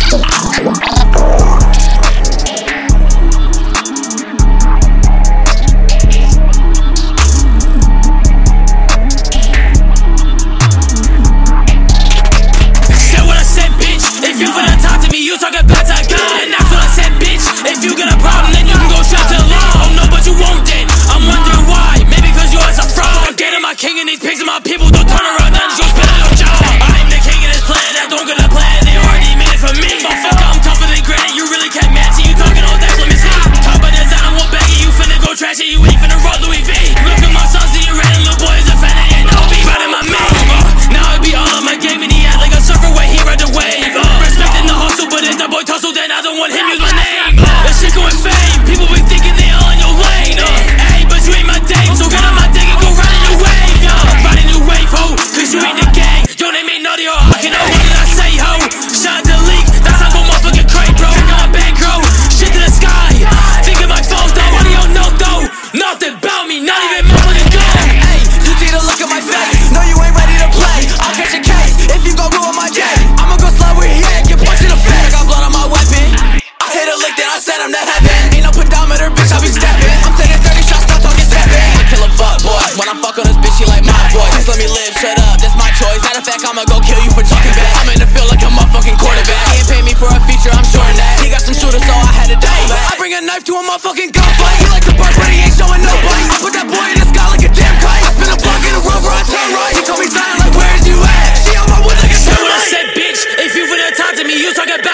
King and these pigs and my people don't turn around, now just go spit on your jaw. I'm the king of this planet, that don't get a plan, they already made it for me. Motherfucker, I'm tougher than granite, you really can't match it, you talking all that, let me see. Top of this, I don't want baggy, you finna go trash it, you ain't finna roll Louis V. Look at my sons, see you ran, little boy is offended, ain't no beef out in my mouth. Now I be all on my game and he act like a surfer when he ride the wave. Respecting the hustle, but if that boy tussle, then I don't want him use my name. That shit going fame, people be thinking they all in your lane. Hey, but you ain't my dame, so get on my dick and go ride in your wave. Riding new wave, ho, cause you ain't the gang. Your name ain't naughty or I can know what did I say, ho. Shot the leak, that's how go motherfucking crazy, bro. Got my bankroll, shit to the sky. Thinking my phone though, what do y'all know though? Nothing about me, not even motherfucking go. Hey, you see the look at my face. No, you ain't ready to play. I'll catch a case if you gon' ruin my day. I'ma go slide where he at, get punched in the face. I got blood on my weapon. I hit a lick, then I send him to heaven. Ain't no pedometer, bitch, I be stepping. I'm taking 30 shots, not talking 7. I kill a fuck boy. When I fuck on this bitch, she like my voice. Just let me live, shut up, that's my choice. Matter of fact, I'ma go kill you for talking back. I'm in the field like a motherfucking quarterback. He ain't pay me for a feature, I'm sure that. He got some shooters, so I had to die back. I bring a knife to a motherfucking gunfight. He like to bark, but he ain't showing no bite. I put that boy in the sky like a damn kite. I spin a block in a rover, I turn right. He told me Zion like, where's you at? She on my wood like a Say what I said, bitch. If you finna talk to me, you talk about